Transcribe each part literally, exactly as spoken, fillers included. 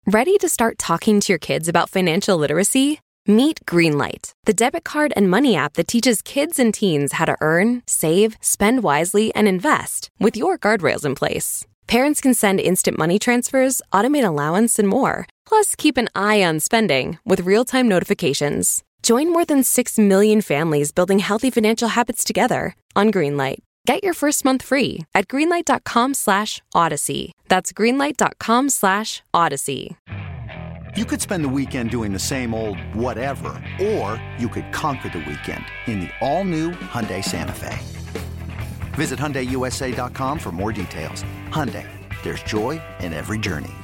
Ready to start talking to your kids about financial literacy? Meet Greenlight, the debit card and money app that teaches kids and teens how to earn, save, spend wisely, and invest with your guardrails in place. Parents can send instant money transfers, automate allowance, and more. Plus, keep an eye on spending with real-time notifications. Join more than six million families building healthy financial habits together on Greenlight. Get your first month free at greenlight.com slash odyssey. That's greenlight.com slash odyssey. You could spend the weekend doing the same old whatever, or you could conquer the weekend in the all-new Hyundai Santa Fe. Visit Hyundai U S A dot com for more details. Hyundai, there's joy in every journey.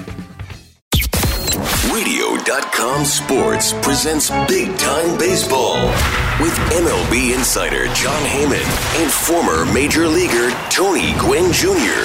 Radio dot com Sports presents Big Time Baseball with M L B insider Jon Heyman and former Major Leaguer Tony Gwynn Junior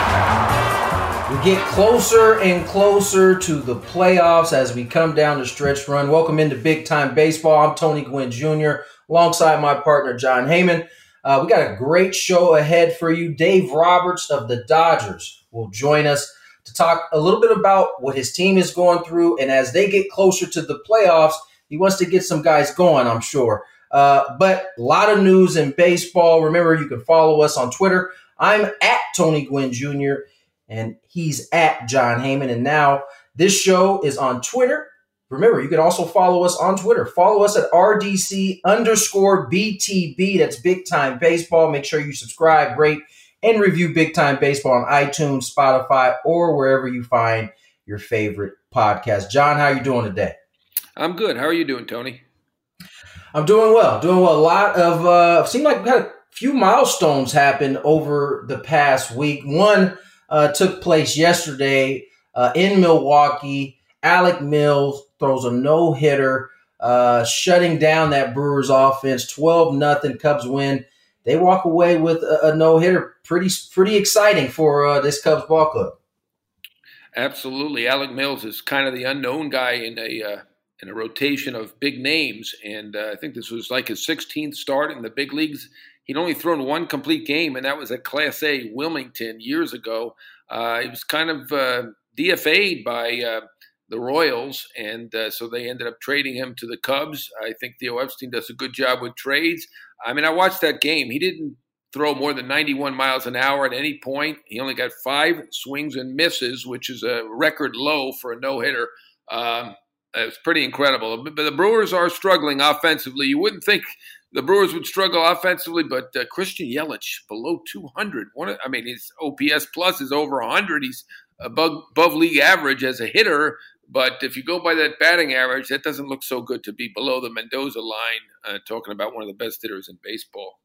We get closer and closer to the playoffs as we come down the stretch run. Welcome into Big Time Baseball. I'm Tony Gwynn Junior alongside my partner Jon Heyman. Uh, we got a great show ahead for you. Dave Roberts of the Dodgers will join us to talk a little bit about what his team is going through. And as they get closer to the playoffs, he wants to get some guys going, I'm sure. Uh, but a lot of news in baseball. Remember, you can follow us on Twitter. I'm at Tony Gwynn Junior, and he's at Jon Heyman. And now this show is on Twitter. Remember, you can also follow us on Twitter. Follow us at R D C underscore B T B. That's Big Time Baseball. Make sure you subscribe, rate, and review Big Time Baseball on iTunes, Spotify, or wherever you find your favorite podcast. Jon, how are you doing today? I'm good. How are you doing, Tony? I'm doing well. Doing well. A lot of uh, seemed like we had a few milestones happen over the past week. One uh, took place yesterday uh, in Milwaukee. Alec Mills throws a no-hitter, uh, shutting down that Brewers offense. twelve nothing Cubs win. They walk away with a, a no-hitter. Pretty pretty exciting for uh, this Cubs ball club. Absolutely. Alec Mills is kind of the unknown guy in a uh, in a rotation of big names, and uh, I think this was like his sixteenth start in the big leagues. He'd only thrown one complete game, and that was at Class A Wilmington years ago. Uh, he was kind of uh, D F A'd by uh, the Royals, and uh, so they ended up trading him to the Cubs. I think Theo Epstein does a good job with trades. I mean, I watched that game. He didn't throw more than ninety-one miles an hour at any point. He only got five swings and misses, which is a record low for a no-hitter. Um, it's pretty incredible. But the Brewers are struggling offensively. You wouldn't think the Brewers would struggle offensively, but uh, Christian Yelich below two hundred. One, I mean, his O P S plus is over one hundred. He's above, above league average as a hitter. But if you go by that batting average, that doesn't look so good to be below the Mendoza line, uh, talking about one of the best hitters in baseball.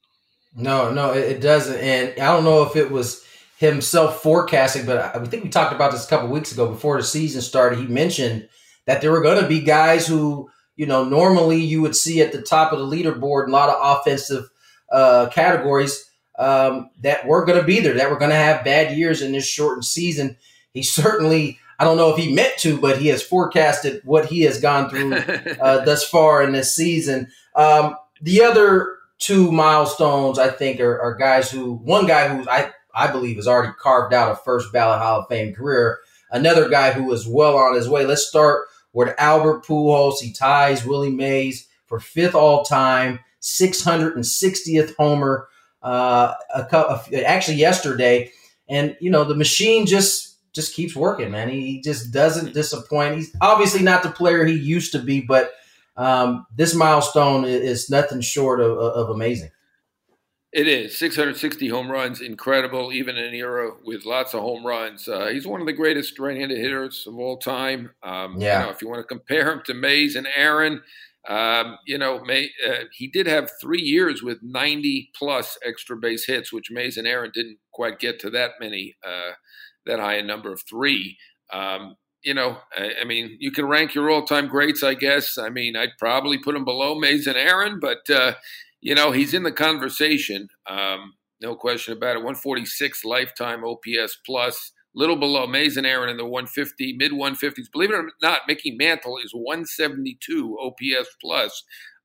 No, no, it, it doesn't. And I don't know if it was himself forecasting, but I, I think we talked about this a couple of weeks ago before the season started. He mentioned that there were going to be guys who, you know, normally you would see at the top of the leaderboard in a lot of offensive uh, categories um, that were going to be there, that were going to have bad years in this shortened season. He certainly – I don't know if he meant to, but he has forecasted what he has gone through uh, thus far in this season. Um, the other two milestones, I think, are, are guys who – one guy who I, I believe has already carved out a first ballot Hall of Fame career, another guy who is well on his way. Let's start with Albert Pujols. He ties Willie Mays for fifth all-time, six hundred sixtieth homer uh, a, a, actually yesterday. And, you know, the machine just – just keeps working, man. He just doesn't disappoint. He's obviously not the player he used to be, but um, this milestone is nothing short of, of amazing. It is. six hundred sixty home runs, incredible, even in an era with lots of home runs. Uh, he's one of the greatest right-handed hitters of all time. Um, yeah. You know, if you want to compare him to Mays and Aaron, um, you know, May, uh, he did have three years with ninety-plus extra base hits, which Mays and Aaron didn't quite get to that many uh that high a number of three. Um, you know, I, I mean, you can rank your all-time greats, I guess. I mean, I'd probably put him below Mays and Aaron, but, uh, you know, he's in the conversation. Um, no question about it. one forty-six lifetime O P S plus, little below Mays and Aaron in the one fifty, mid one fifties. Believe it or not, Mickey Mantle is one seventy-two O P S plus.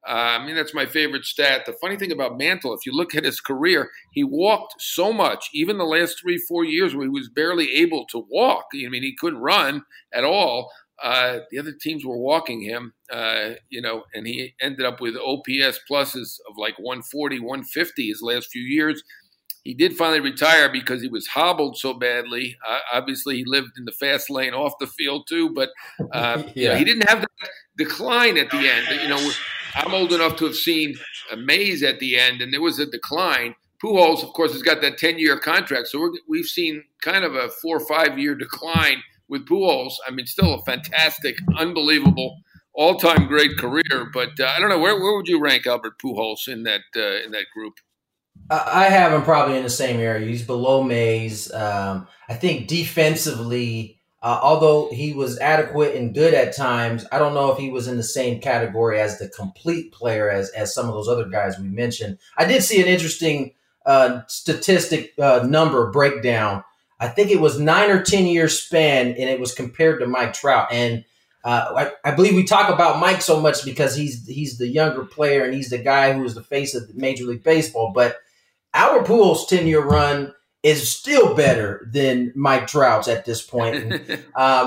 Uh, I mean, that's my favorite stat. The funny thing about Mantle, if you look at his career, he walked so much, even the last three, four years where he was barely able to walk. I mean, he couldn't run at all. Uh, the other teams were walking him, uh, you know, and he ended up with O P S pluses of like one forty, one fifty his last few years. He did finally retire because he was hobbled so badly. Uh, obviously, he lived in the fast lane off the field too, but uh, yeah. you know, he didn't have that decline at the end. You know, I'm old enough to have seen a Mays at the end, and there was a decline. Pujols, of course, has got that ten-year contract, so we're, we've seen kind of a four or five-year decline with Pujols. I mean, still a fantastic, unbelievable, all-time great career. But uh, I don't know, where where would you rank Albert Pujols in that uh, in that group? I have him probably in the same area. He's below Mays. Um, I think defensively, uh, although he was adequate and good at times, I don't know if he was in the same category as the complete player as as some of those other guys we mentioned. I did see an interesting uh, statistic uh, number breakdown. I think it was nine or ten year span, and it was compared to Mike Trout. And uh, I, I believe we talk about Mike so much because he's he's the younger player and he's the guy who is the face of Major League Baseball, but Albert Pujols' ten-year run is still better than Mike Trout's at this point. And, um,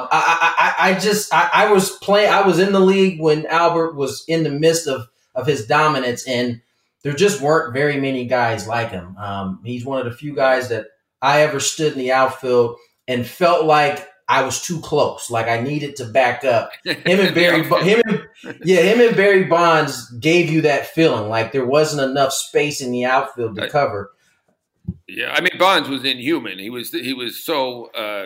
I, I, I just, I, I was playing, I was in the league when Albert was in the midst of, of his dominance, and there just weren't very many guys like him. Um, he's one of the few guys that I ever stood in the outfield and felt like I was too close, like I needed to back up. Him and Barry, him and, yeah, him and Barry Bonds gave you that feeling, like there wasn't enough space in the outfield to cover. Yeah, I mean, Bonds was inhuman. He was he was so uh,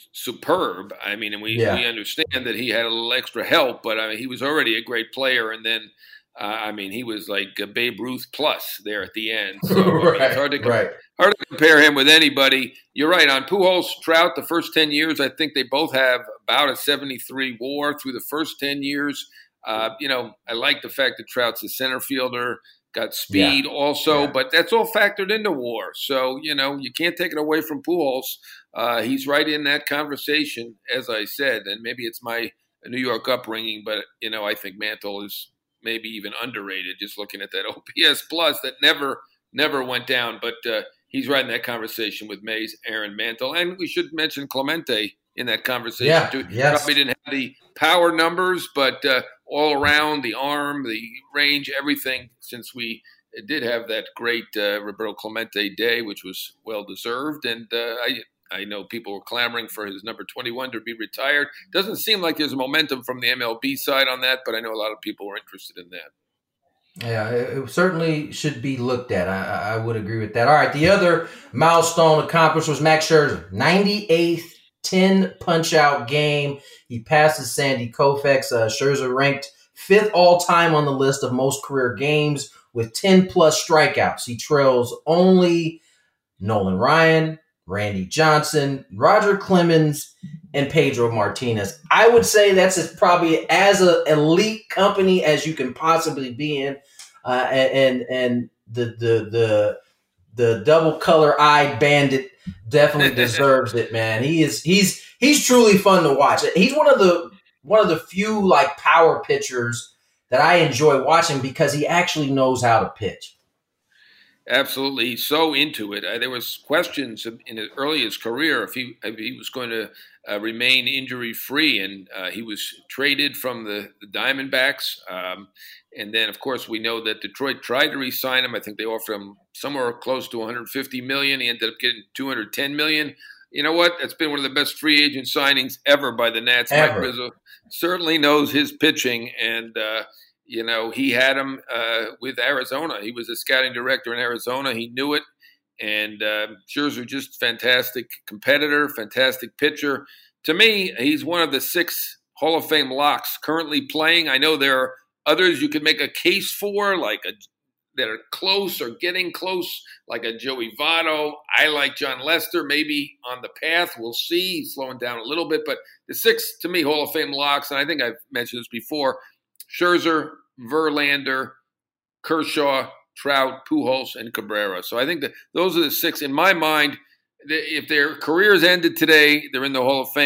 superb. I mean, and we, yeah. we understand that he had a little extra help, but I mean, he was already a great player. And then, uh, I mean, he was like a Babe Ruth plus there at the end. So right, I mean, it's hard to right. hard to compare him with anybody. You're right. On Pujols, Trout, the first ten years, I think they both have about a seventy-three WAR through the first ten years. Uh, you know, I like the fact that Trout's a center fielder, got speed yeah. also, yeah. but that's all factored into WAR. So, you know, you can't take it away from Pujols. Uh, he's right in that conversation, as I said, and maybe it's my New York upbringing, but, you know, I think Mantle is maybe even underrated, just looking at that O P S plus that never, never went down. But uh, he's right in that conversation with Mays, Aaron, Mantle. And we should mention Clemente in that conversation, yeah, too. Yes. Probably didn't have the power numbers, but uh, all around, the arm, the range, everything, since we did have that great uh, Roberto Clemente day, which was well-deserved. And uh, I I know people were clamoring for his number twenty-one to be retired. Doesn't seem like there's momentum from the M L B side on that, but I know a lot of people were interested in that. Yeah, it certainly should be looked at. I, I would agree with that. All right, the other milestone accomplished was Max Scherzer, ninety-eighth ten punch-out game. He passes Sandy Koufax. Uh, Scherzer ranked fifth all-time on the list of most career games with ten-plus strikeouts. He trails only Nolan Ryan, Randy Johnson, Roger Clemens, and Pedro Martinez. I would say that's as, probably as an elite company as you can possibly be in. Uh, and and the the the the double color eyed bandit definitely deserves it, man. He is he's he's truly fun to watch. He's one of the one of the few like power pitchers that I enjoy watching because he actually knows how to pitch. Absolutely, he's so into it. Uh, there was questions in his, early his career if he if he was going to uh, remain injury free, and uh, he was traded from the, the Diamondbacks. Um, and then, of course, we know that Detroit tried to re-sign him. I think they offered him somewhere close to one hundred fifty million dollars. He ended up getting two hundred ten million dollars. You know what? That's been one of the best free agent signings ever by the Nats. Ever. Mike Rizzo certainly knows his pitching, and uh, you know, he had him uh, with Arizona. He was a scouting director in Arizona. He knew it. And uh, Scherzer, just fantastic competitor, fantastic pitcher. To me, he's one of the six Hall of Fame locks currently playing. I know there are others you could make a case for, like a, that are close or getting close, like a Joey Votto. I like John Lester, maybe on the path. We'll see. He's slowing down a little bit. But the six, to me, Hall of Fame locks, and I think I've mentioned this before, Scherzer, Verlander, Kershaw, Trout, Pujols, and Cabrera. So I think that those are the six. In my mind, if their careers ended today, they're in the Hall of Fame.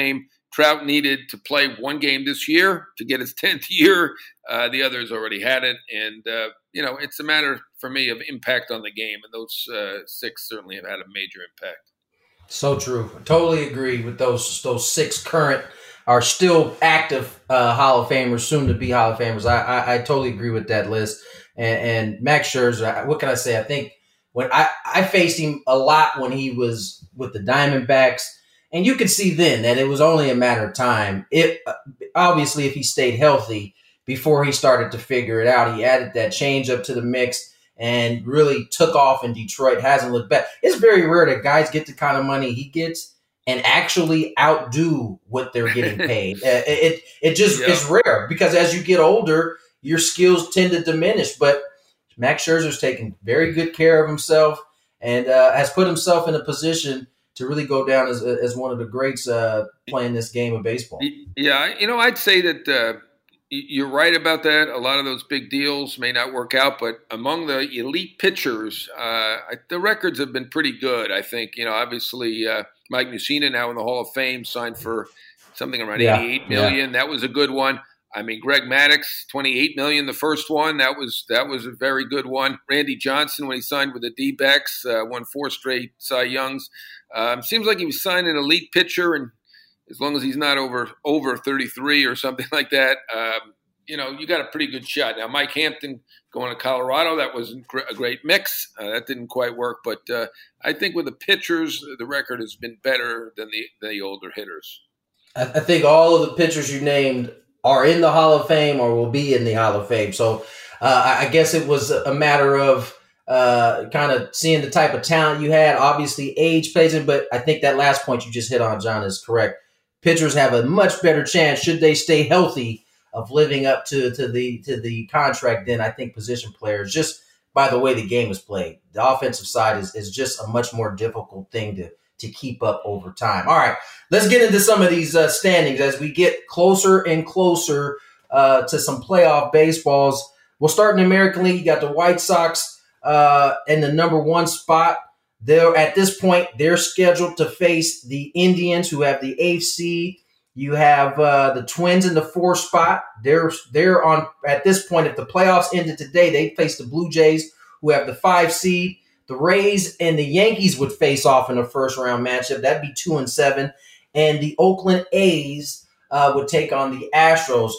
Trout needed to play one game this year to get his tenth year. Uh, the others already had it. And, uh, you know, it's a matter for me of impact on the game. And those uh, six certainly have had a major impact. So true. Totally agree with those those six current are still active uh, Hall of Famers, soon to be Hall of Famers. I, I, I totally agree with that list. And, and Max Scherzer, what can I say? I think when I, I faced him a lot when he was with the Diamondbacks, and you could see then that it was only a matter of time. It obviously, if he stayed healthy before he started to figure it out, he added that changeup to the mix and really took off in Detroit. Hasn't looked back. It's very rare that guys get the kind of money he gets and actually outdo what they're getting paid. it, it it just yeah. is rare because as you get older, your skills tend to diminish. But Max Scherzer's taken very good care of himself and uh, has put himself in a position to really go down as as one of the greats uh, playing this game of baseball. Yeah, you know, I'd say that uh, you're right about that. A lot of those big deals may not work out, but among the elite pitchers, uh, the records have been pretty good, I think. You know, obviously uh, Mike Mussina now in the Hall of Fame signed for something around yeah, eighty-eight million dollars. Yeah. That was a good one. I mean, Greg Maddux, twenty-eight million dollars, the first one. That was that was a very good one. Randy Johnson, when he signed with the D-backs, uh, won four straight Cy Youngs. Um, seems like he was signed an elite pitcher, and as long as he's not over over thirty-three or something like that, um, you know, you got a pretty good shot. Now, Mike Hampton going to Colorado, that was a great mix. Uh, that didn't quite work, but uh, I think with the pitchers, the record has been better than the, the older hitters. I, I think all of the pitchers you named are in the Hall of Fame or will be in the Hall of Fame. So uh, I guess it was a matter of uh, kind of seeing the type of talent you had. Obviously, age plays in, but I think that last point you just hit on, John, is correct. Pitchers have a much better chance, should they stay healthy, of living up to, to the to the contract than I think position players, just by the way the game is played. The offensive side is, is just a much more difficult thing to to keep up over time. All right, let's get into some of these uh, standings as we get closer and closer uh, to some playoff baseballs. We'll start in the American League. You got the White Sox uh, in the number one spot. They're at this point, they're scheduled to face the Indians, who have the eighth seed. You have uh, the Twins in the fourth spot. They're they're on at this point. If the playoffs ended today, they face the Blue Jays, who have the five seed. The Rays and the Yankees would face off in a first round matchup. That'd be two and seven. And the Oakland A's uh, would take on the Astros.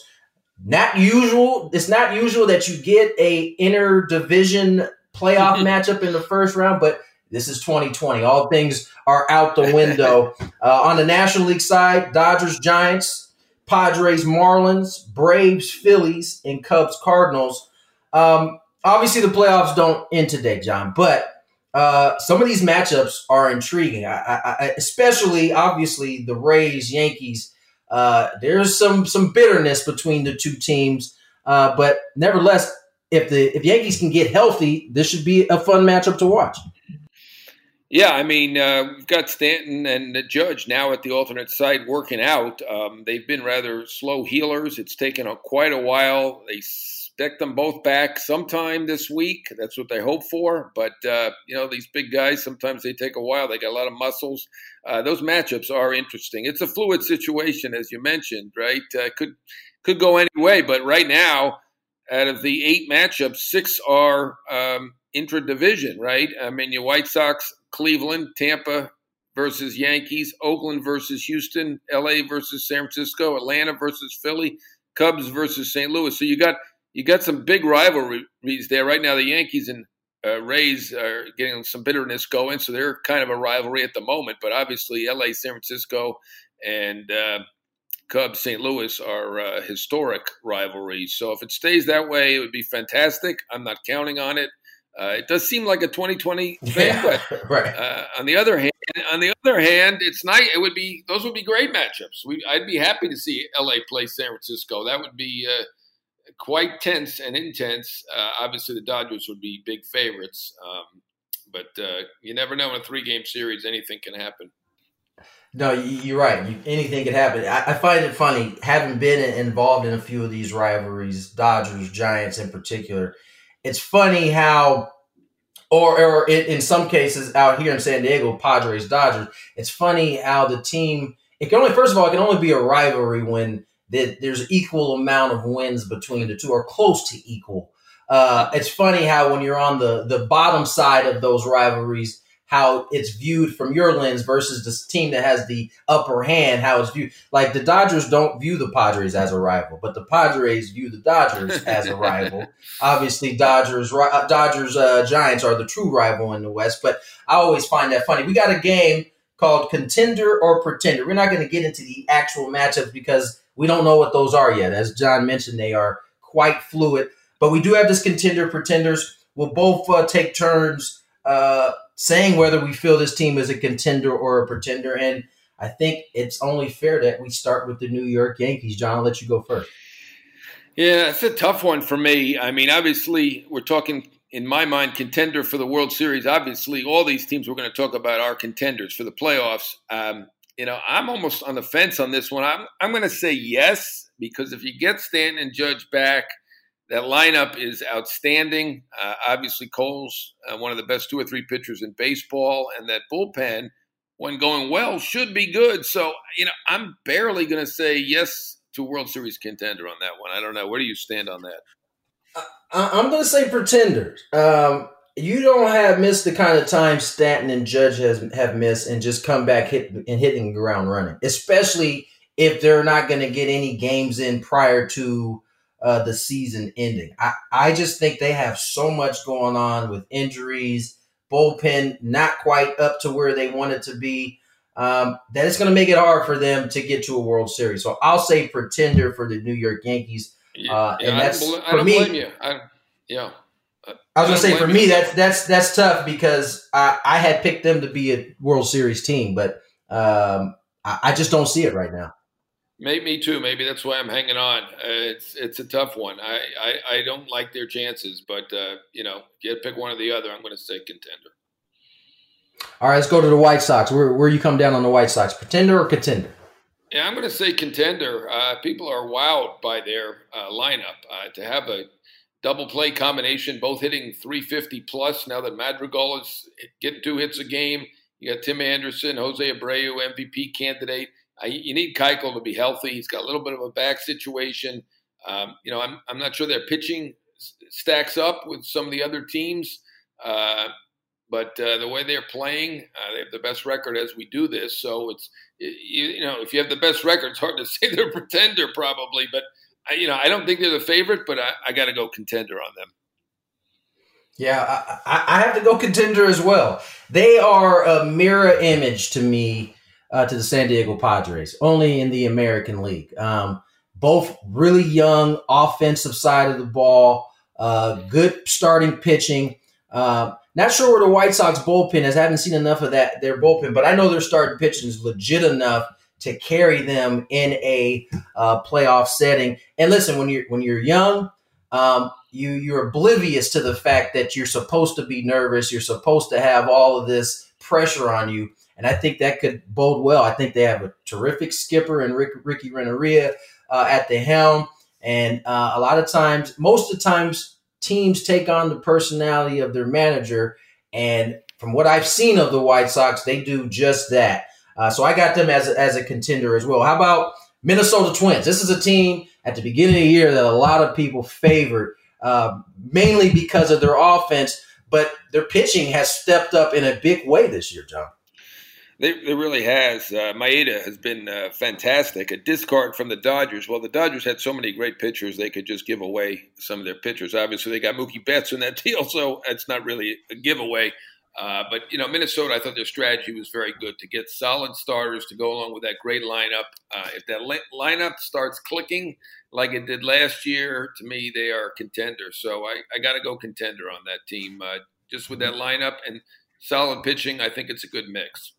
Not usual. It's not usual that you get a interdivision playoff matchup in the first round, but this is twenty twenty. All things are out the window. Uh, on the National League side, Dodgers, Giants, Padres, Marlins, Braves, Phillies, and Cubs, Cardinals. Um, obviously, the playoffs don't end today, John, but uh, some of these matchups are intriguing, I, I, especially, obviously, the Rays, Yankees. Uh, there's some some bitterness between the two teams, uh, but nevertheless, if the if Yankees can get healthy, this should be a fun matchup to watch. Yeah, I mean, uh, we've got Stanton and the Judge now at the alternate site working out. Um, they've been rather slow healers. It's taken a, quite a while. They expect them both back sometime this week. That's what they hope for. But, uh, you know, these big guys, sometimes they take a while. They got a lot of muscles. Uh, those matchups are interesting. It's a fluid situation, as you mentioned, right? Uh, could could go any way. But right now, out of the eight matchups, six are um, intra-division, right? I mean, your White Sox, Cleveland, Tampa versus Yankees, Oakland versus Houston, L A versus San Francisco, Atlanta versus Philly, Cubs versus Saint Louis. So you got you got some big rivalries there. Right now, the Yankees and uh, Rays are getting some bitterness going, so they're kind of a rivalry at the moment. But obviously, L A, San Francisco, and uh, Cubs, Saint Louis are uh, historic rivalries. So if it stays that way, it would be fantastic. I'm not counting on it. Uh, it does seem like a twenty twenty thing, yeah, but right. uh, on the other hand, on the other hand, it's nice. It would be those would be great matchups. We, I'd be happy to see L A play San Francisco. That would be uh, quite tense and intense. Uh, obviously, the Dodgers would be big favorites, um, but uh, you never know in a three-game series. Anything can happen. No, you're right. You, anything could happen. I, I find it funny, having been involved in a few of these rivalries, Dodgers, Giants in particular. It's funny how, or, or in some cases out here in San Diego, Padres, Dodgers, it's funny how the team it can only, first of all, it can only be a rivalry when that there's equal amount of wins between the two or close to equal. Uh, it's funny how when you're on the, the bottom side of those rivalries, how it's viewed from your lens versus this team that has the upper hand, how it's viewed. Like the Dodgers don't view the Padres as a rival, but the Padres view the Dodgers as a rival. Obviously, Dodgers, uh, Dodgers, uh, Giants are the true rival in the West, but I always find that funny. We got a game called Contender or Pretender. We're not going to get into the actual matchups because we don't know what those are yet. As John mentioned, they are quite fluid, but we do have this Contender Pretenders. We'll both uh, take turns uh, saying whether we feel this team is a contender or a pretender. And I think it's only fair that we start with the New York Yankees. John, I'll let you go first. Yeah, it's a tough one for me. I mean, obviously, we're talking, in my mind, contender for the World Series. Obviously, all these teams we're going to talk about are contenders for the playoffs. Um, you know, I'm almost on the fence on this one. I'm, I'm going to say yes, because if you get Stanton and Judge back, that lineup is outstanding. Uh, obviously, Cole's uh, one of the best two or three pitchers in baseball, and that bullpen, when going well, should be good. So, you know, I'm barely going to say yes to World Series contender on that one. I don't know. Where do you stand on that? I, I'm going to say pretenders. Um, you don't have missed the kind of time Stanton and Judge has have missed and just come back hit, and hitting the ground running, especially if they're not going to get any games in prior to Uh, the season ending. I, I just think they have so much going on with injuries, bullpen not quite up to where they want it to be, um, that it's going to make it hard for them to get to a World Series. So I'll say pretender for the New York Yankees. Uh, yeah, and that's I don't, bl- I for don't me. blame you. I, yeah. I, I was going to say for you. me that's that's that's tough because I, I had picked them to be a World Series team, but um, I, I just don't see it right now. Maybe me too. Maybe that's why I'm hanging on. Uh, it's it's a tough one. I, I, I don't like their chances, but uh, you know, if you had to pick one or the other, I'm going to say contender. All right, let's go to the White Sox. Where where you come down on the White Sox, pretender or contender? Yeah, I'm going to say contender. Uh, people are wowed by their uh, lineup. Uh, to have a double play combination, both hitting three fifty plus. Now that Madrigal is getting two hits a game, you got Tim Anderson, Jose Abreu, M V P candidate. I, you need Keuchel to be healthy. He's got a little bit of a back situation. Um, you know, I'm I'm not sure their pitching stacks up with some of the other teams, uh, but uh, the way they're playing, uh, they have the best record as we do this. So it's you, you know, if you have the best record, it's hard to say they're a pretender probably. But I, you know, I don't think they're the favorite, but I, I got to go contender on them. Yeah, I, I have to go contender as well. They are a mirror image to me. Uh, to the San Diego Padres, only in the American League. Um, both really young, offensive side of the ball, uh, good starting pitching. Uh, not sure where the White Sox bullpen is. I haven't seen enough of that their bullpen, but I know their starting pitching is legit enough to carry them in a uh, playoff setting. And listen, when you're when you're young, um, you you're oblivious to the fact that you're supposed to be nervous. You're supposed to have all of this pressure on you. And I think that could bode well. I think they have a terrific skipper in Rick, Ricky Renteria uh, at the helm. And uh, a lot of times, most of the times, teams take on the personality of their manager. And from what I've seen of the White Sox, they do just that. Uh, so I got them as a, as a contender as well. How about Minnesota Twins? This is a team at the beginning of the year that a lot of people favored, uh, mainly because of their offense. But their pitching has stepped up in a big way this year, John. They, they really has. Uh, Maeda has been uh, fantastic. A discard from the Dodgers. Well, the Dodgers had so many great pitchers, they could just give away some of their pitchers. Obviously, they got Mookie Betts in that deal, so it's not really a giveaway. Uh, but, you know, Minnesota, I thought their strategy was very good to get solid starters to go along with that great lineup. Uh, if that li- lineup starts clicking like it did last year, to me, they are contenders. So I, I got to go contender on that team. Uh, just with that lineup and solid pitching, I think it's a good mix.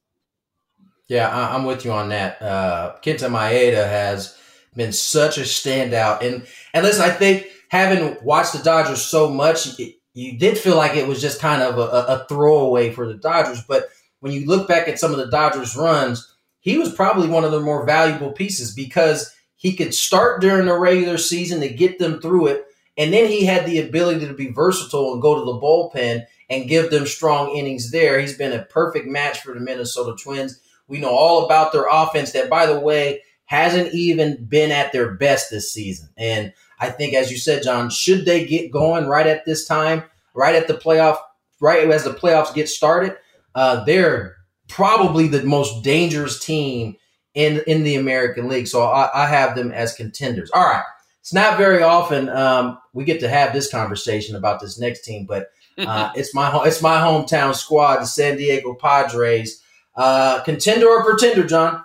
Yeah, I'm with you on that. Uh, Kenta Maeda has been such a standout. And and listen, I think having watched the Dodgers so much, it, you did feel like it was just kind of a, a throwaway for the Dodgers. But when you look back at some of the Dodgers runs, he was probably one of the more valuable pieces because he could start during the regular season to get them through it. And then he had the ability to be versatile and go to the bullpen and give them strong innings there. He's been a perfect match for the Minnesota Twins. We know all about their offense that, by the way, hasn't even been at their best this season. And I think, as you said, John, should they get going right at this time, right at the playoff, right as the playoffs get started, uh, they're probably the most dangerous team in, in the American League. So I, I have them as contenders. All right. It's not very often um, we get to have this conversation about this next team, but uh, it's my it's my hometown squad, the San Diego Padres. Uh, contender or pretender, John?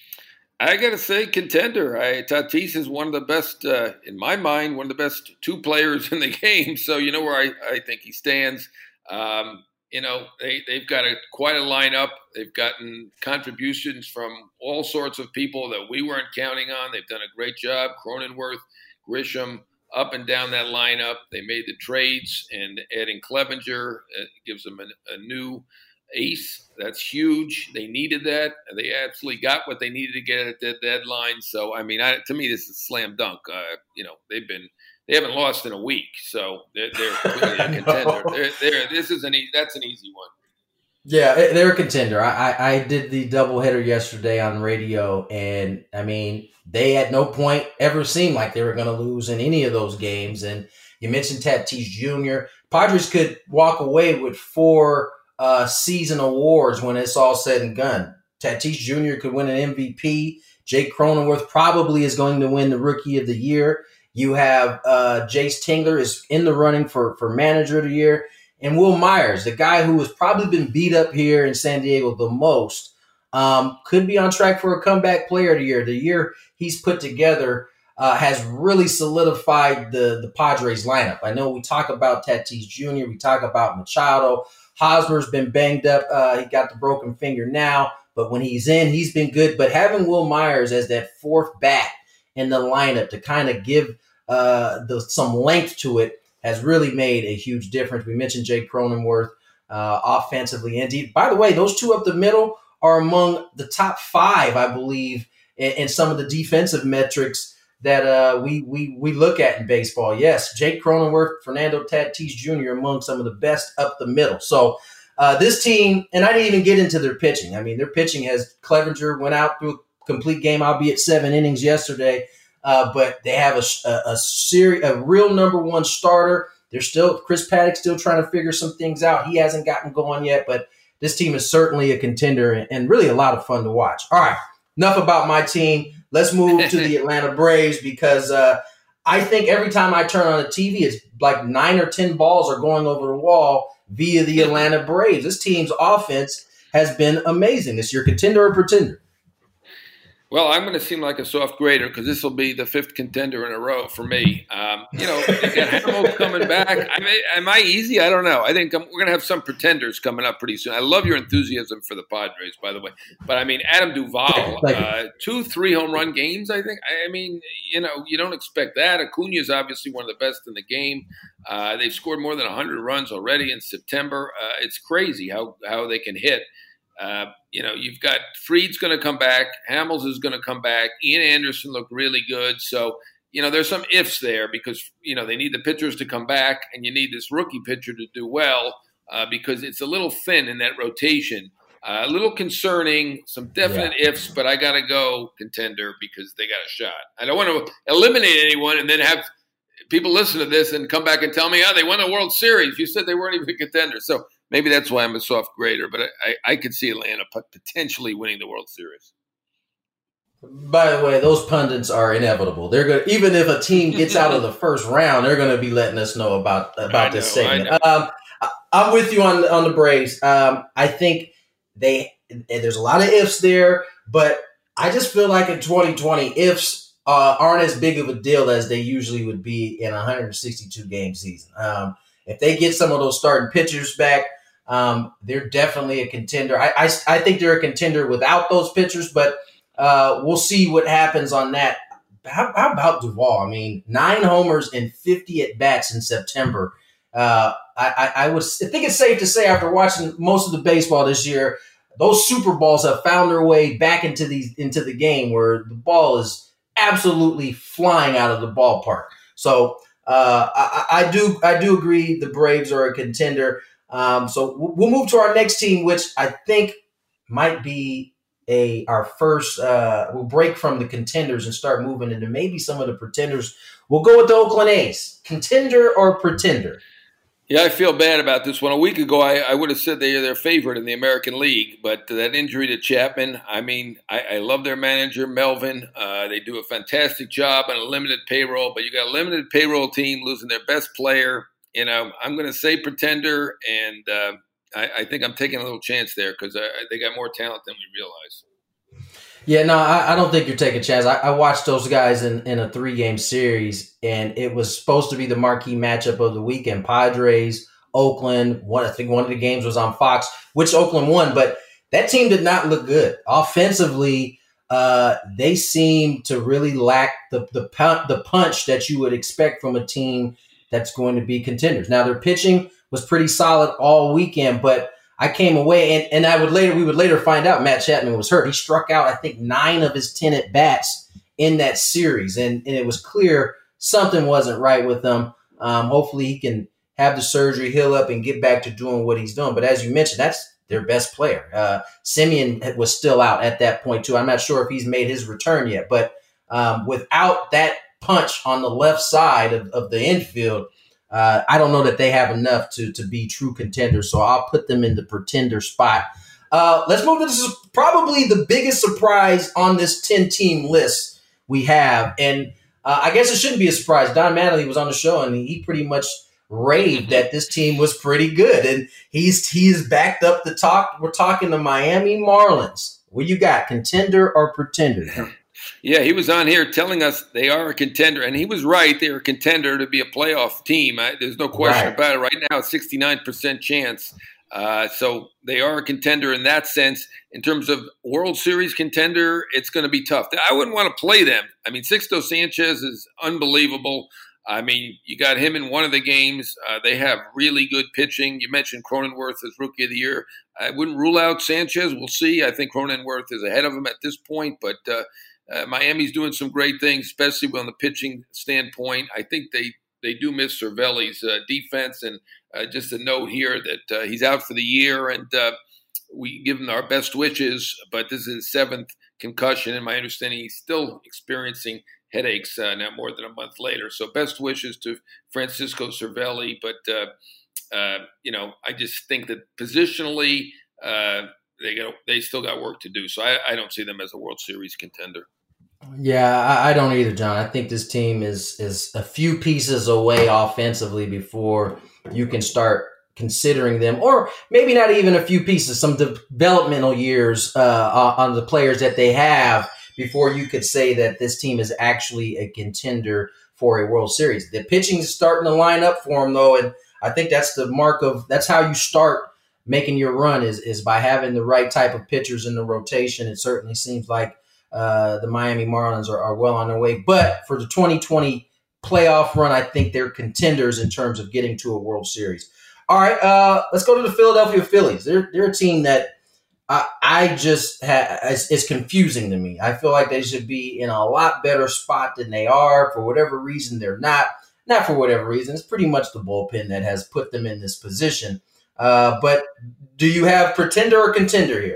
I got to say contender. I, Tatis is one of the best, uh, in my mind, one of the best two players in the game. So you know where I, I think he stands. Um, you know, they, they've got a, quite a lineup. They've gotten contributions from all sorts of people that we weren't counting on. They've done a great job. Cronenworth, Grisham, up and down that lineup. They made the trades, and adding Clevenger uh, gives them a, a new ace. That's huge. They needed that. They absolutely got what they needed to get at that deadline. So, I mean, I, to me, this is slam dunk. Uh, you know, they've been they haven't lost in a week, so they're, they're clearly a contender. They're, they're, this is an e- that's an easy one. Yeah, they're a contender. I, I, I did the doubleheader yesterday on radio, and I mean, they at no point ever seemed like they were going to lose in any of those games. And you mentioned Tatis Junior Padres could walk away with four uh, season awards when it's all said and done. Tatis Junior could win an M V P. Jake Cronenworth probably is going to win the Rookie of the Year. You have uh, Jace Tingler is in the running for, for Manager of the Year. And Will Myers, the guy who has probably been beat up here in San Diego the most, um, could be on track for a comeback player of the year. The year he's put together uh, has really solidified the, the Padres lineup. I know we talk about Tatis Junior, we talk about Machado. Hosmer's been banged up. Uh, he got the broken finger now, but when he's in, he's been good. But having Will Myers as that fourth bat in the lineup to kind of give uh, the, some length to it has really made a huge difference. We mentioned Jake Cronenworth uh, offensively. Indeed, by the way, those two up the middle are among the top five, I believe, in, in some of the defensive metrics that uh, we we we look at in baseball. Yes, Jake Cronenworth, Fernando Tatis Junior among some of the best up the middle. So uh, this team, and I didn't even get into their pitching. I mean, their pitching has Clevenger went out through a complete game, albeit seven innings yesterday. Uh, but they have a a, a, seri- a real number one starter. They're still Chris Paddock still trying to figure some things out. He hasn't gotten going yet, but this team is certainly a contender and, and really a lot of fun to watch. All right, enough about my team. Let's move to the Atlanta Braves because uh, I think every time I turn on the T V, it's like nine or ten balls are going over the wall via the Atlanta Braves. This team's offense has been amazing. Is your contender or pretender? Well, I'm going to seem like a soft grader because this will be the fifth contender in a row for me. Um, you know, they got Hamels coming back. I mean, am I easy? I don't know. I think I'm, we're going to have some pretenders coming up pretty soon. I love your enthusiasm for the Padres, by the way. But, I mean, Adam Duvall, uh, two three home run games, I think. I mean, you know, you don't expect that. Acuna is obviously one of the best in the game. Uh, they've scored more than one hundred runs already in September. Uh, it's crazy how, how they can hit. Uh, you know, you've got Fried's going to come back. Hamels is going to come back. Ian Anderson looked really good. So, you know, there's some ifs there because, you know, they need the pitchers to come back and you need this rookie pitcher to do well uh, because it's a little thin in that rotation. Uh, a little concerning, some definite yeah. ifs, but I got to go contender because they got a shot. I don't want to eliminate anyone and then have people listen to this and come back and tell me, oh, they won the World Series. You said they weren't even a contender. So, maybe that's why I'm a soft grader, but I, I could see Atlanta potentially winning the World Series. By the way, those pundits are inevitable. They're going even if a team gets out of the first round, they're going to be letting us know about about know, this segment. Um, I'm with you on on the Braves. Um, I think they there's a lot of ifs there, but I just feel like in twenty twenty, ifs uh, aren't as big of a deal as they usually would be in a one hundred sixty-two game season. Um, if they get some of those starting pitchers back, Um, they're definitely a contender. I, I, I think they're a contender without those pitchers, but uh, we'll see what happens on that. How, how about Duvall? I mean, nine homers and fifty at-bats in September. Uh, I, I, I would I think it's safe to say after watching most of the baseball this year, those Super Balls have found their way back into the, into the game where the ball is absolutely flying out of the ballpark. So uh, I, I do I do agree the Braves are a contender. Um, so we'll move to our next team, which I think might be a our first. Uh, we'll break from the contenders and start moving into maybe some of the pretenders. We'll go with the Oakland A's. Contender or pretender? Yeah, I feel bad about this one. A week ago, I, I would have said they are their favorite in the American League, but that injury to Chapman, I mean, I, I love their manager, Melvin. Uh, they do a fantastic job on a limited payroll, but you got a limited payroll team losing their best player. You know, I'm going to say pretender, and uh, I, I think I'm taking a little chance there because they got more talent than we realize. Yeah, no, I, I don't think you're taking a chance. I, I watched those guys in, in a three-game series, and it was supposed to be the marquee matchup of the weekend. Padres, Oakland. One, I think one of the games was on Fox, which Oakland won, but that team did not look good. Offensively, uh, they seemed to really lack the, the, the punch that you would expect from a team that's going to be contenders. Now, their pitching was pretty solid all weekend, but I came away, and, and I would later we would later find out Matt Chapman was hurt. He struck out, I think, nine of his ten at bats in that series, and, and it was clear something wasn't right with him. Um, hopefully, he can have the surgery, heal up, and get back to doing what he's doing. But as you mentioned, that's their best player. Uh, Semien was still out at that point too. I'm not sure if he's made his return yet, but um, without that punch on the left side of, of the infield. Uh, I don't know that they have enough to to be true contenders, so I'll put them in the pretender spot. Uh, let's move to this is probably the biggest surprise on this ten-team list we have, and uh, I guess it shouldn't be a surprise. Don Mattingly was on the show, and he pretty much raved that this team was pretty good, and he's he's backed up the talk. We're talking the Miami Marlins. What you got, contender or pretender? Yeah, he was on here telling us they are a contender, and he was right. They're a contender to be a playoff team. I, there's no question Right. about it. Right now, it's sixty-nine percent chance. Uh, so they are a contender in that sense. In terms of World Series contender, it's going to be tough. I wouldn't want to play them. I mean, Sixto Sanchez is unbelievable. I mean, you got him in one of the games. Uh, they have really good pitching. You mentioned Cronenworth as Rookie of the Year. I wouldn't rule out Sanchez. We'll see. I think Cronenworth is ahead of him at this point, but uh, Uh, Miami's doing some great things, especially on the pitching standpoint. I think they, they do miss Cervelli's uh, defense. And uh, just a note here that uh, he's out for the year, and uh, we give him our best wishes. But this is his seventh concussion, and my understanding he's still experiencing headaches uh, now more than a month later. So best wishes to Francisco Cervelli. But, uh, uh, you know, I just think that positionally uh, – They got, they still got work to do, so I, I don't see them as a World Series contender. Yeah, I, I don't either, John. I think this team is is a few pieces away offensively before you can start considering them, or maybe not even a few pieces, some developmental years uh, on the players that they have before you could say that this team is actually a contender for a World Series. The pitching is starting to line up for them, though, and I think that's the mark of that's how you start making your run is is by having the right type of pitchers in the rotation. It certainly seems like uh, the Miami Marlins are, are well on their way. But for the twenty twenty playoff run, I think they're contenders in terms of getting to a World Series. All right, uh, let's go to the Philadelphia Phillies. They're they're a team that I, I just ha- is, is confusing to me. I feel like they should be in a lot better spot than they are. For whatever reason, they're not. Not for whatever reason. It's pretty much the bullpen that has put them in this position. Uh, but do you have pretender or contender here?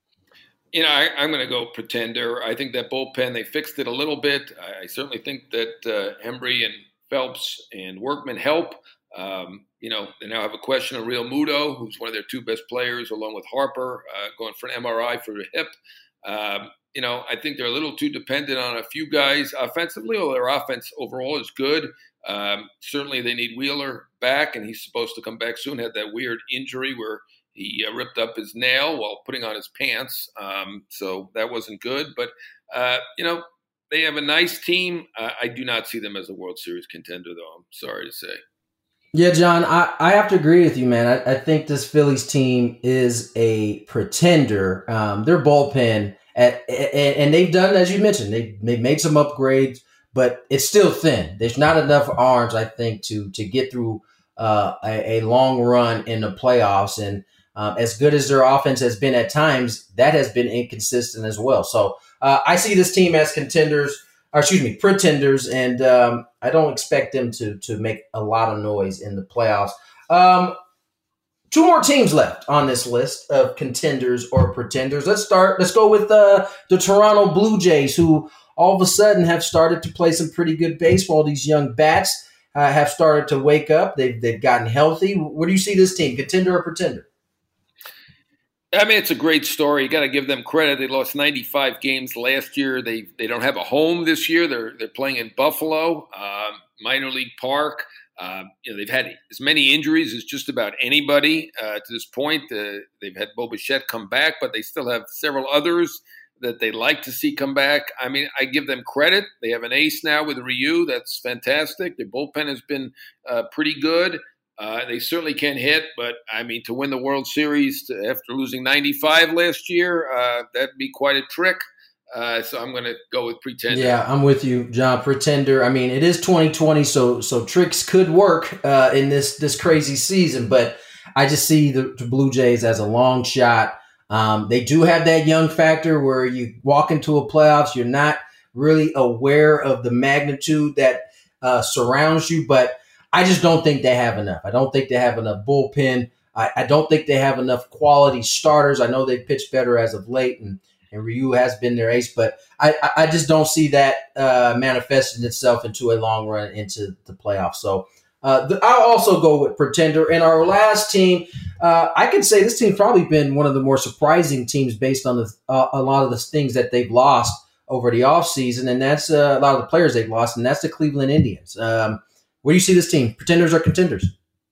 You know, I, I'm going to go pretender. I think that bullpen, they fixed it a little bit. I, I certainly think that uh, Embry and Phelps and Workman help. Um, you know, they now have a question of Real Muto, who's one of their two best players, along with Harper, uh, going for an M R I for the hip. Um, you know, I think they're a little too dependent on a few guys offensively, although their offense overall is good. Um, certainly they need Wheeler back, and he's supposed to come back soon. Had that weird injury where he uh, ripped up his nail while putting on his pants. Um, so that wasn't good. But, uh, you know, they have a nice team. Uh, I do not see them as a World Series contender, though. I'm sorry to say. Yeah, John, I, I have to agree with you, man. I, I think this Phillies team is a pretender. Um, their bullpen, at, at, and they've done, as you mentioned, they, they've made some upgrades, but it's still thin. There's not enough arms, I think, to to get through uh, a, a long run in the playoffs. And um, as good as their offense has been at times, that has been inconsistent as well. So uh, I see this team as contenders, or excuse me, pretenders, and um, I don't expect them to to make a lot of noise in the playoffs. Um, Two more teams left on this list of contenders or pretenders. Let's start. Let's go with uh, the Toronto Blue Jays, who all of a sudden have started to play some pretty good baseball. These young bats uh, have started to wake up. They've they've gotten healthy. Where do you see this team, contender or pretender? I mean, it's a great story. You got to give them credit. They lost ninety-five games last year. They they don't have a home this year. They're they're playing in Buffalo, um, minor league park. Uh, you know, they've had as many injuries as just about anybody uh, to this point. Uh, they've had Bo Bichette come back, but they still have several others that they'd like to see come back. I mean, I give them credit. They have an ace now with Ryu. That's fantastic. Their bullpen has been uh, pretty good. Uh, they certainly can hit, but, I mean, to win the World Series to, after losing ninety-five last year, uh, that'd be quite a trick. Uh, so I'm going to go with pretender. Yeah, I'm with you, John. Pretender. I mean, it is twenty twenty, so so tricks could work uh, in this this crazy season. But I just see the, the Blue Jays as a long shot. Um, they do have that young factor where you walk into a playoffs, you're not really aware of the magnitude that uh, surrounds you. But I just don't think they have enough. I don't think they have enough bullpen. I, I don't think they have enough quality starters. I know they've pitched better as of late, and And Ryu has been their ace, but I, I just don't see that uh, manifesting itself into a long run into the playoffs. So uh, the, I'll also go with pretender. And our last team, uh, I can say this team's probably been one of the more surprising teams based on the, uh, a lot of the things that they've lost over the offseason, and that's uh, a lot of the players they've lost, and that's the Cleveland Indians. Um, where do you see this team, pretenders or contenders?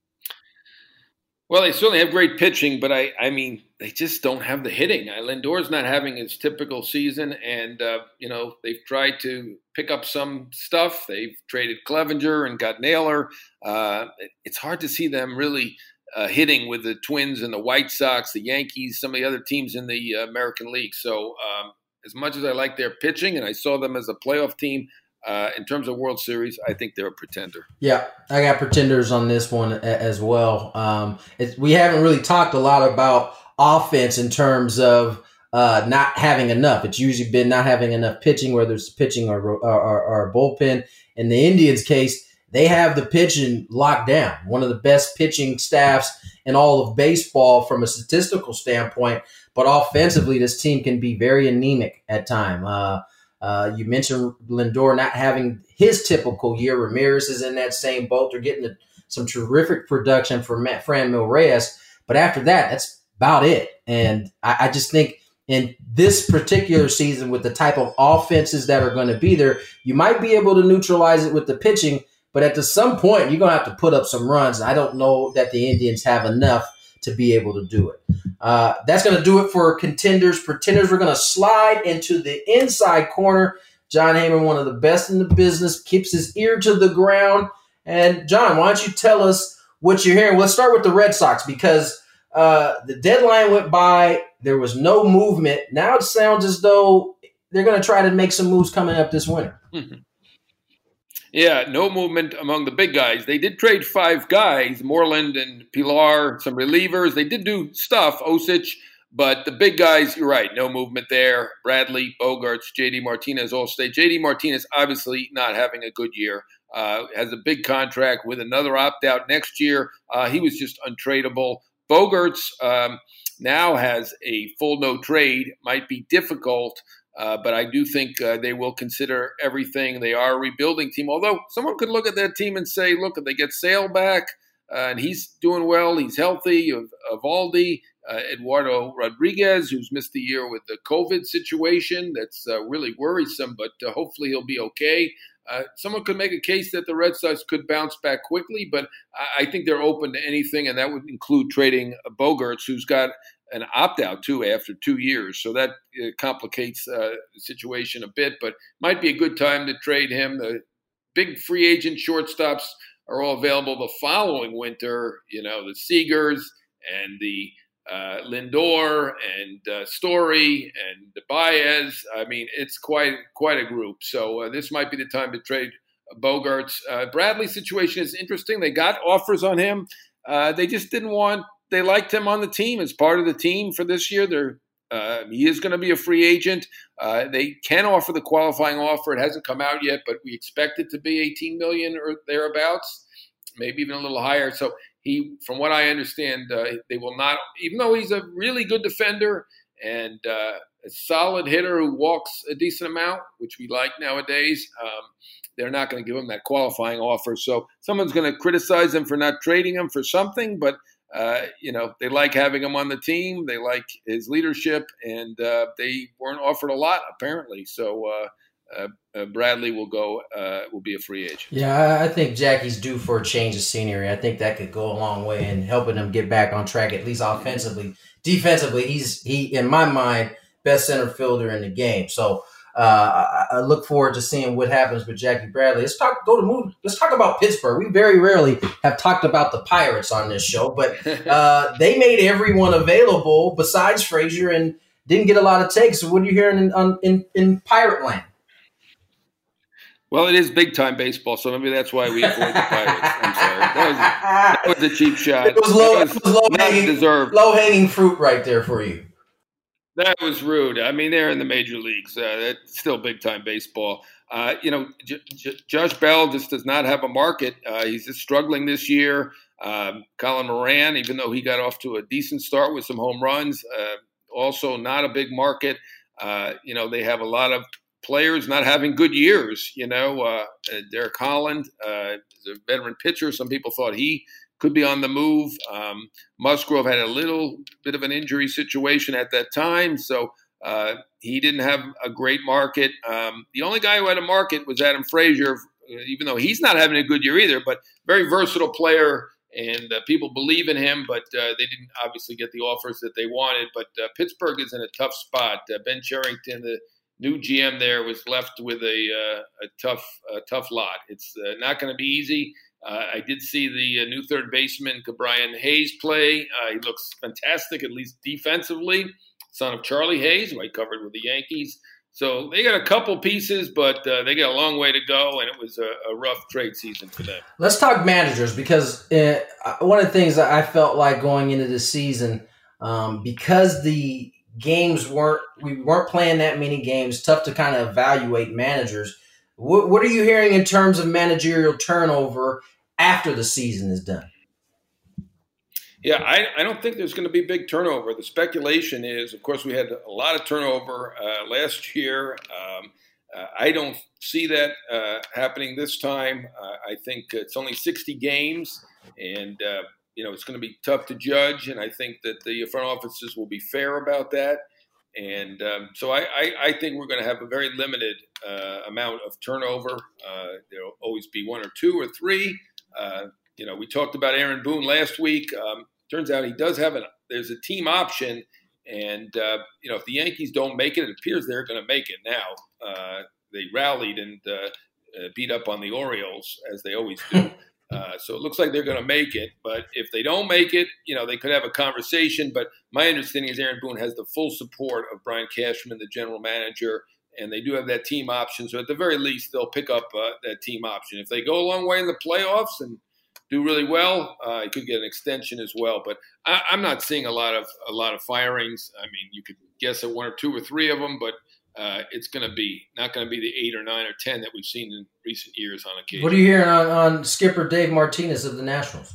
Well, they certainly have great pitching, but I, I mean, they just don't have the hitting. Uh, Lindor's not having his typical season, and, uh, you know, they've tried to pick up some stuff. They've traded Clevenger and got Naylor. Uh, it's hard to see them really uh, hitting with the Twins and the White Sox, the Yankees, some of the other teams in the uh, American League. So um, as much as I like their pitching, and I saw them as a playoff team, Uh, in terms of World Series, I think they're a pretender. Yeah, I got pretenders on this one as well. Um, it, we haven't really talked a lot about offense in terms of uh, not having enough. It's usually been not having enough pitching, whether it's pitching or, or, or, or bullpen. In the Indians' case, they have the pitching locked down. One of the best pitching staffs in all of baseball from a statistical standpoint. But offensively, this team can be very anemic at times. Uh, Uh, you mentioned Lindor not having his typical year. Ramirez is in that same boat. They're getting a, some terrific production from Matt Franmil Reyes. But after that, that's about it. And I, I just think in this particular season, with the type of offenses that are going to be there, you might be able to neutralize it with the pitching. But at some point, you're going to have to put up some runs. I don't know that the Indians have enough to be able to do it. Uh, that's going to do it for contenders. Pretenders, we're going to slide into the inside corner. Jon Heyman, one of the best in the business, keeps his ear to the ground. And, John, why don't you tell us what you're hearing? Let's start with the Red Sox because uh, the deadline went by. There was no movement. Now it sounds as though they're going to try to make some moves coming up this winter. Mm-hmm. Yeah, no movement among the big guys. They did trade five guys, Moreland and Pilar, some relievers. They did do stuff, Osich, but the big guys, you're right, no movement there. Bradley, Bogarts, J D Martinez all stay. J D Martinez obviously not having a good year. Uh, has a big contract with another opt-out next year. Uh, he was just untradeable. Bogarts um, now has a full no trade, might be difficult. Uh, but I do think uh, they will consider everything. They are a rebuilding team, although someone could look at that team and say, look, if they get Sale back uh, and he's doing well, he's healthy, you have Eovaldi, uh, Eduardo Rodriguez, who's missed the year with the COVID situation. That's uh, really worrisome, but uh, hopefully he'll be okay. Uh, someone could make a case that the Red Sox could bounce back quickly, but I, I think they're open to anything, and that would include trading Bogarts, who's got an opt-out, too, after two years. So that uh, complicates uh, the situation a bit, but might be a good time to trade him. The big free agent shortstops are all available the following winter. You know, the Seagers and the uh, Lindor and uh, Story and the Baez. I mean, it's quite quite a group. So uh, this might be the time to trade Bogarts. Uh, Bradley's situation is interesting. They got offers on him. Uh, they just didn't want – they liked him on the team as part of the team for this year. They're uh, he is going to be a free agent. Uh, they can offer the qualifying offer. It hasn't come out yet, but we expect it to be eighteen million dollars or thereabouts, maybe even a little higher. So he, from what I understand, uh, they will not, even though he's a really good defender and uh, a solid hitter who walks a decent amount, which we like nowadays, um, they're not going to give him that qualifying offer. So someone's going to criticize him for not trading him for something, but Uh, you know, they like having him on the team. They like his leadership, and uh, they weren't offered a lot apparently. So uh, uh, uh, Bradley will go, uh, will be a free agent. Yeah, I think Jackie's due for a change of scenery. I think that could go a long way in helping him get back on track, at least offensively. Defensively, he's he in my mind best center fielder in the game. So uh, I, I look forward to seeing what happens with Jackie Bradley. Let's talk. Go to move. Let's talk about Pittsburgh. We very rarely have talked about the Pirates on this show, but uh, they made everyone available besides Frazier and didn't get a lot of takes. So what are you hearing in on, in, in Pirate land? Well, it is big time baseball, so maybe that's why we avoid the Pirates. I'm sorry, that was, that was a cheap shot. It was low, was it was low hanging, deserved. low hanging fruit right there for you. That was rude. I mean, they're in the major leagues. Uh, that's still big-time baseball. Uh, you know, J- J- Josh Bell just does not have a market. Uh, he's just struggling this year. Um, Colin Moran, even though he got off to a decent start with some home runs, uh, also not a big market. Uh, you know, they have a lot of players not having good years. You know, uh, uh, Derek Holland uh, is a veteran pitcher. Some people thought he could be on the move. Um, Musgrove had a little bit of an injury situation at that time, so uh, he didn't have a great market. Um, the only guy who had a market was Adam Frazier, even though he's not having a good year either, but very versatile player, and uh, people believe in him, but uh, they didn't obviously get the offers that they wanted. But uh, Pittsburgh is in a tough spot. Uh, Ben Cherington, the new G M there, was left with a, uh, a tough a tough lot. It's uh, not going to be easy. Uh, I did see the uh, new third baseman, Brian Hayes, play. Uh, he looks fantastic, at least defensively. Son of Charlie Hayes, who I covered with the Yankees. So they got a couple pieces, but uh, they got a long way to go, and it was a, a rough trade season for them. Let's talk managers, because uh, one of the things that I felt like going into this season, um, because the games weren't – we weren't playing that many games, tough to kind of evaluate managers. What, what are you hearing in terms of managerial turnover after the season is done? Yeah, I, I don't think there's going to be big turnover. The speculation is, of course, we had a lot of turnover uh, last year. Um, uh, I don't see that uh, happening this time. Uh, I think it's only sixty games, and uh, you know it's going to be tough to judge. And I think that the front offices will be fair about that. And um, so I, I, I think we're going to have a very limited uh, amount of turnover. Uh, there'll always be one or two or three. Uh, you know, we talked about Aaron Boone last week. Um, turns out he does have a there's a team option, and uh, you know, if the Yankees don't make it, it appears they're going to make it now. Uh, they rallied and uh, uh, beat up on the Orioles, as they always do. Uh, so it looks like they're going to make it. But if they don't make it, you know, they could have a conversation. But my understanding is Aaron Boone has the full support of Brian Cashman, the general manager, and they do have that team option. So at the very least, they'll pick up uh, that team option. If they go a long way in the playoffs and do really well, uh, he could get an extension as well. But I, I'm not seeing a lot of a lot of firings. I mean, you could guess at one or two or three of them, but uh, it's going to be not going to be the eight or nine or ten that we've seen in recent years on occasion. What are you hearing on, on skipper Dave Martinez of the Nationals?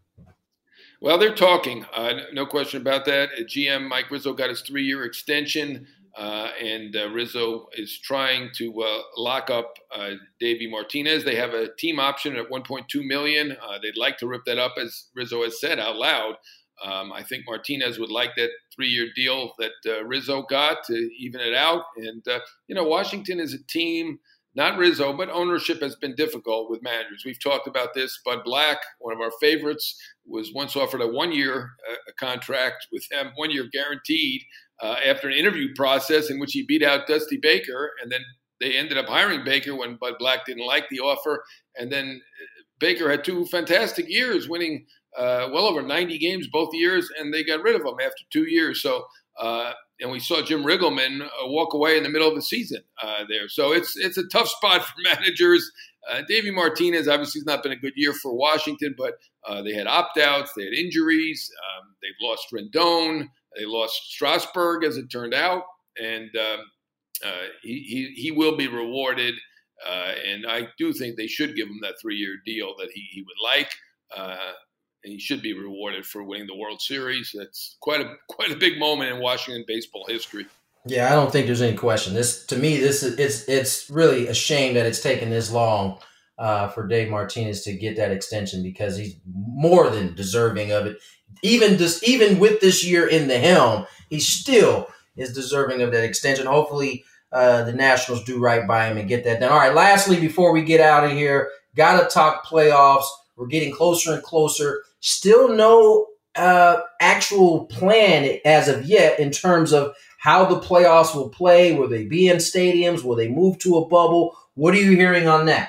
Well, they're talking. Uh, no question about that. G M Mike Rizzo got his three-year extension, uh, and uh, Rizzo is trying to uh, lock up uh, Davey Martinez. They have a team option at one point two million dollars. Uh, they'd like to rip that up, as Rizzo has said out loud. Um, I think Martinez would like that three-year deal that uh, Rizzo got to even it out. And, uh, you know, Washington is a team, not Rizzo, but ownership has been difficult with managers. We've talked about this. Bud Black, one of our favorites, was once offered a one-year uh, contract with them, one year guaranteed, uh, after an interview process in which he beat out Dusty Baker. And then they ended up hiring Baker when Bud Black didn't like the offer. And then Baker had two fantastic years, winning uh, well over ninety games both years, and they got rid of him after two years. So, uh, and we saw Jim Riggleman uh, walk away in the middle of the season uh, there. So it's it's a tough spot for managers. Uh, Davey Martinez obviously has not been a good year for Washington, but uh, they had opt-outs, they had injuries, um, they've lost Rendon, they lost Strasburg, as it turned out, and um, uh, he, he he will be rewarded. Uh, and I do think they should give him that three-year deal that he, he would like. Uh, he should be rewarded for winning the World Series. That's quite a quite a big moment in Washington baseball history. Yeah, I don't think there's any question. This, to me, this is it's it's really a shame that it's taken this long uh, for Dave Martinez to get that extension, because he's more than deserving of it. Even just even with this year in the helm, he still is deserving of that extension. Hopefully, uh, the Nationals do right by him and get that done. All right, lastly, before we get out of here, gotta talk playoffs. We're getting closer and closer. Still no uh, actual plan as of yet in terms of how the playoffs will play. Will they be in stadiums? Will they move to a bubble? What are you hearing on that?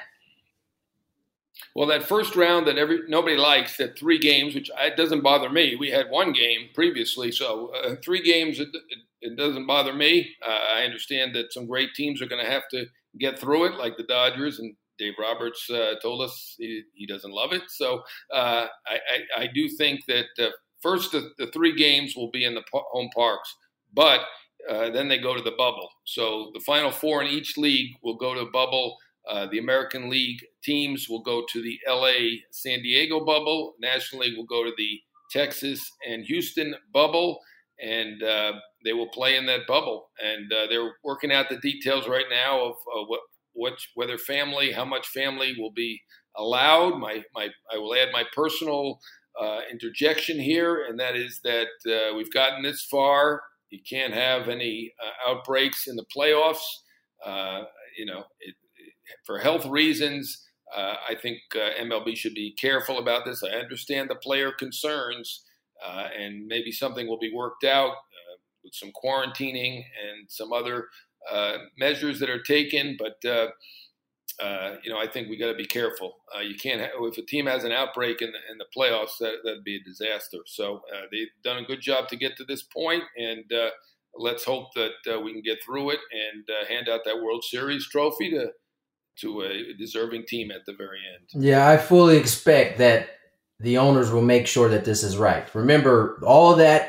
Well, that first round that every nobody likes, that three games, which it doesn't bother me. We had one game previously, so uh, three games, it, it, it doesn't bother me. Uh, I understand that some great teams are going to have to get through it, like the Dodgers, and Dave Roberts uh, told us he, he doesn't love it. So uh, I, I, I do think that uh, first the, the three games will be in the home parks, but uh, then they go to the bubble. So the final four in each league will go to a bubble. Uh, the American League teams will go to the L A San Diego bubble. National League will go to the Texas and Houston bubble, and uh, they will play in that bubble. And uh, they're working out the details right now of uh, what, what, whether family, how much family will be allowed. My, my, I will add my personal uh, interjection here, and that is that uh, we've gotten this far. You can't have any uh, outbreaks in the playoffs. Uh, you know, it, For health reasons, uh, I think uh, M L B should be careful about this. I understand the player concerns, uh, and maybe something will be worked out uh, with some quarantining and some other uh, measures that are taken. But, uh, uh, you know, I think we got to be careful. Uh, you can't have, if a team has an outbreak in the, in the playoffs, that, that'd be a disaster. So uh, they've done a good job to get to this point, and uh, let's hope that uh, we can get through it and uh, hand out that World Series trophy to to a deserving team at the very end. Yeah, I fully expect that the owners will make sure that this is right. Remember, all of that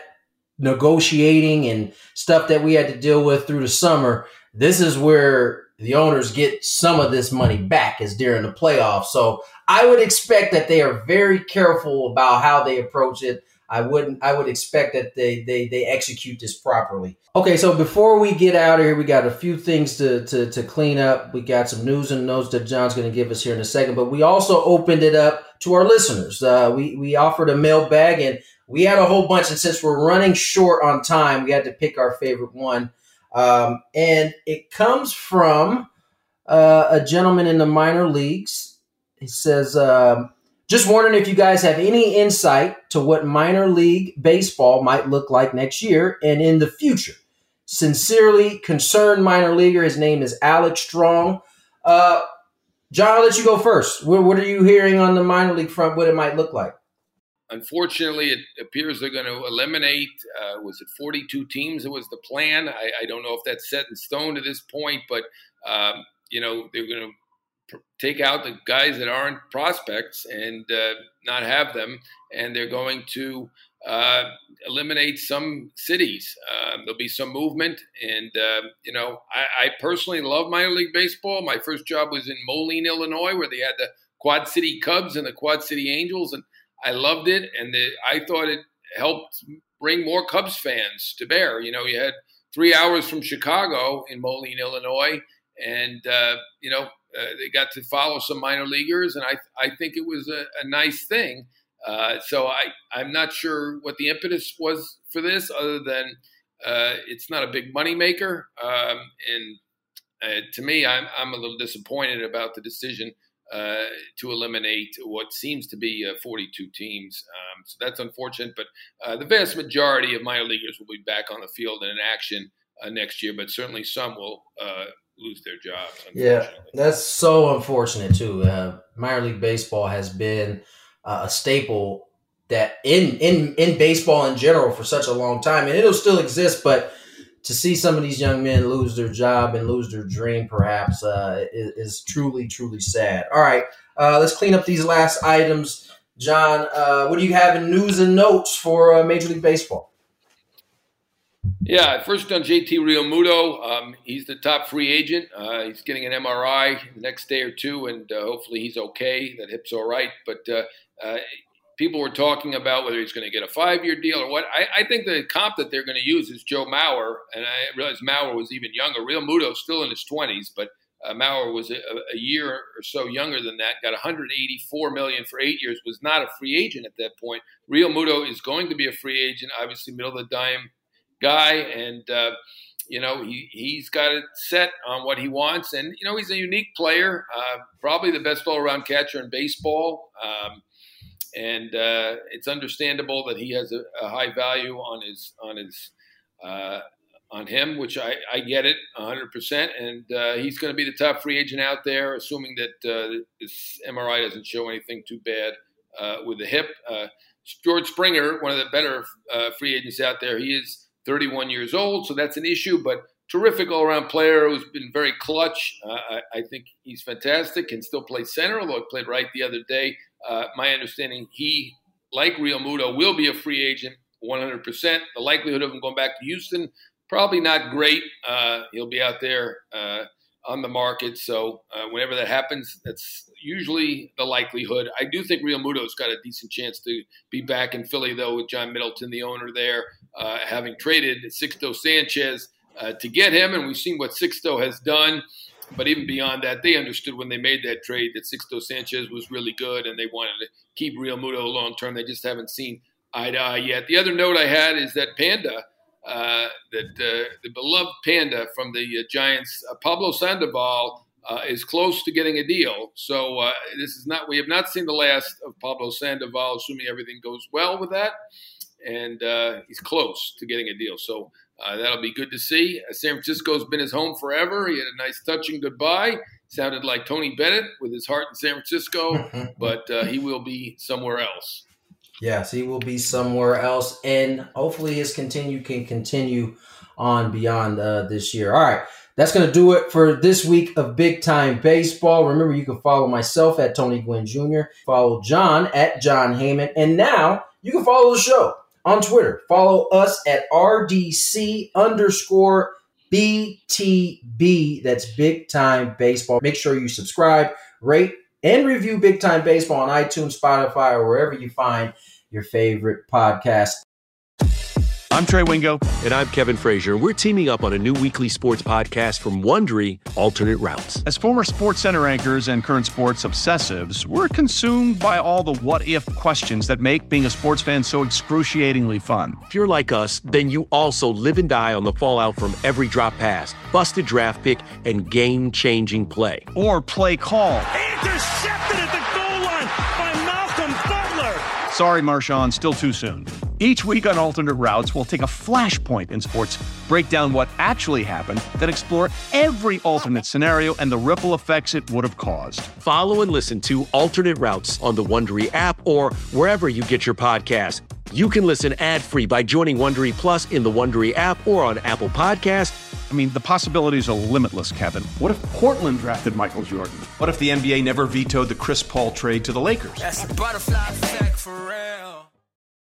negotiating and stuff that we had to deal with through the summer, this is where the owners get some of this money back, is during the playoffs. So I would expect that they are very careful about how they approach it. I wouldn't. I would expect that they they they execute this properly. Okay, so before we get out of here, we got a few things to to to clean up. We got some news and notes that John's going to give us here in a second, but we also opened it up to our listeners. Uh, we we offered a mailbag, and we had a whole bunch. And since we're running short on time, we had to pick our favorite one. Um, and it comes from uh, a gentleman in the minor leagues. He says. Um, Just wondering if you guys have any insight to what minor league baseball might look like next year and in the future. Sincerely, concerned minor leaguer. His name is Alex Strong. Uh, John, I'll let you go first. What, what are you hearing on the minor league front, what it might look like? Unfortunately, it appears they're going to eliminate, uh, was it forty-two teams? It was the plan. I, I don't know if that's set in stone to this point, but, um, you know, they're going to take out the guys that aren't prospects and uh, not have them, and they're going to uh, eliminate some cities. Uh, there'll be some movement, and uh, you know, I, I personally love minor league baseball. My first job was in Moline, Illinois, where they had the Quad City Cubs and the Quad City Angels, and I loved it, and the, I thought it helped bring more Cubs fans to bear. You know, you had three hours from Chicago in Moline, Illinois, and uh, you know. Uh, they got to follow some minor leaguers, and I I think it was a, a nice thing. Uh, so I, I'm not sure what the impetus was for this, other than uh, it's not a big moneymaker. Um, and uh, to me, I'm, I'm a little disappointed about the decision uh, to eliminate what seems to be uh, forty-two teams. Um, so that's unfortunate, but uh, the vast majority of minor leaguers will be back on the field and in action uh, next year, but certainly some will uh, lose their jobs. Yeah, that's so unfortunate too. Uh, minor league baseball has been uh, a staple that in in in baseball in general for such a long time, and it'll still exist. But to see some of these young men lose their job and lose their dream, perhaps, uh, is, is truly truly sad. All right, uh, let's clean up these last items. John, uh, what do you have in news and notes for uh, Major League Baseball? Yeah, first on J T Realmuto. Um, he's the top free agent. Uh, he's getting an M R I the next day or two, and uh, hopefully he's okay. That hip's all right. But uh, uh, people were talking about whether he's going to get a five-year deal or what. I, I think the comp that they're going to use is Joe Mauer, and I realized Mauer was even younger. Real Muto's still in his twenties, but uh, Mauer was a, a year or so younger than that, got one hundred eighty-four million dollars for eight years, was not a free agent at that point. Real Muto is going to be a free agent, obviously middle-of-the-dime guy, and uh, you know, he, he's got it set on what he wants. And, you know, he's a unique player, uh, probably the best all-around catcher in baseball. Um, and uh, it's understandable that he has a, a high value on his on his uh, on him, which I, I get it one hundred percent. And uh, he's going to be the top free agent out there, assuming that uh, this M R I doesn't show anything too bad uh, with the hip. Uh, George Springer, one of the better uh, free agents out there, he is thirty-one years old, so that's an issue, but terrific all-around player who's been very clutch. Uh, I, I think he's fantastic, can still play center, although he played right the other day. Uh, my understanding, he, like Real Muto, will be a free agent one hundred percent. The likelihood of him going back to Houston, probably not great. Uh, he'll be out there uh, on the market, so uh, whenever that happens, that's usually the likelihood. I do think Real Muto's got a decent chance to be back in Philly, though, with John Middleton, the owner there, uh, having traded Sixto Sanchez uh, to get him, and we've seen what Sixto has done. But even beyond that, they understood when they made that trade that Sixto Sanchez was really good, and they wanted to keep Real Muto long term. They just haven't seen eye to eye yet. The other note I had is that Panda, uh, that uh, the beloved Panda from the uh, Giants, uh, Pablo Sandoval, Uh, is close to getting a deal. So uh, this is not, we have not seen the last of Pablo Sandoval, assuming everything goes well with that. And uh, he's close to getting a deal. So uh, that'll be good to see. Uh, San Francisco's been his home forever. He had a nice touching goodbye. Sounded like Tony Bennett with his heart in San Francisco, but uh, he will be somewhere else. Yes, he will be somewhere else. And hopefully his continue can continue on beyond uh, this year. All right. That's going to do it for this week of Big Time Baseball. Remember, you can follow myself at Tony Gwynn Junior Follow John at John Heyman. And now you can follow the show on Twitter. Follow us at R D C underscore B T B. That's Big Time Baseball. Make sure you subscribe, rate, and review Big Time Baseball on iTunes, Spotify, or wherever you find your favorite podcast. I'm Trey Wingo. And I'm Kevin Frazier. We're teaming up on a new weekly sports podcast from Wondery, Alternate Routes. As former SportsCenter anchors and current sports obsessives, we're consumed by all the what-if questions that make being a sports fan so excruciatingly fun. If you're like us, then you also live and die on the fallout from every drop pass, busted draft pick, and game-changing play. Or play call. Intercepted at the goal line by Malcolm Butler. Sorry, Marshawn, still too soon. Each week on Alternate Routes, we'll take a flashpoint in sports, break down what actually happened, then explore every alternate scenario and the ripple effects it would have caused. Follow and listen to Alternate Routes on the Wondery app or wherever you get your podcasts. You can listen ad-free by joining Wondery Plus in the Wondery app or on Apple Podcasts. I mean, the possibilities are limitless, Kevin. What if Portland drafted Michael Jordan? What if the N B A never vetoed the Chris Paul trade to the Lakers? That's a butterfly effect for real.